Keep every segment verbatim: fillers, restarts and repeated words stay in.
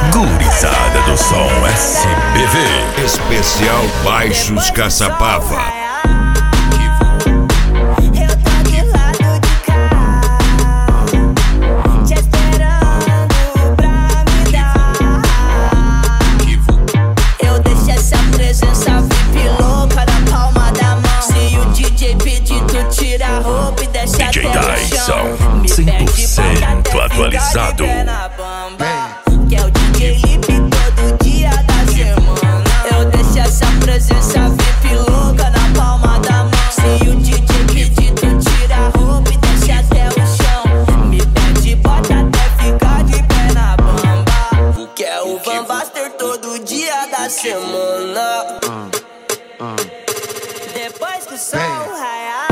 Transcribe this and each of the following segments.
Gurizada do som S B V. Especial Baixos Caçapava. D J Tyson, cem por cento atualizado. Que é o D J Lipe todo dia da semana. Eu deixo essa presença V I P louca na palma da mão. Se o D J pedir, tu tira a roupa e desce até o chão. Me pede, bota até ficar de pé na bamba. Que é o Van Baster todo dia da semana. Depois que o sol raiar,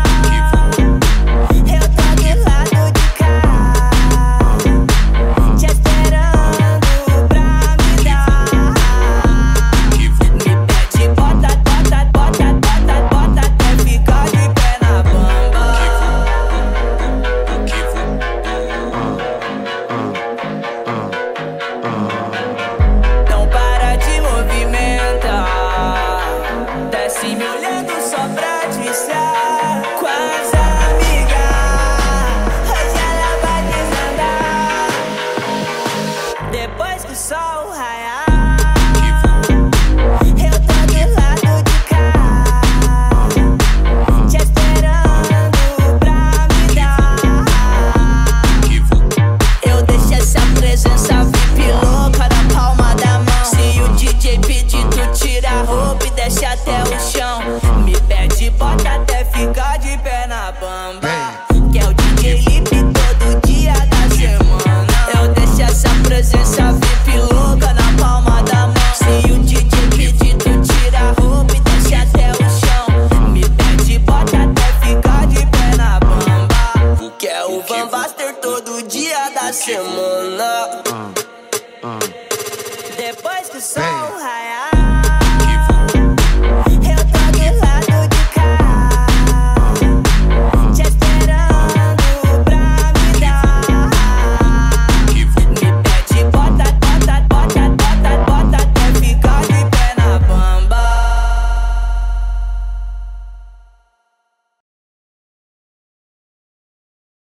me olhando só pra dizer com as amigas. Hoje ela vai desandar. Depois que o sol raiar, eu tô do lado de cá, te esperando pra me dar. Eu deixo essa presença V I P louca na palma da mão. Se o D J pedir, tu tira a roupa e desce até o chão. Me pede, bota até ficar de pé na bamba. Que é o D J Lipe todo dia da semana. Eu deixo essa presença V I P louca na palma da mão. Se o D J pedir, tu tira a roupa e desce até o chão. Me pede, bota até ficar de pé na bamba. Que é o Van Baster todo dia da semana. Depois que o sol raiar,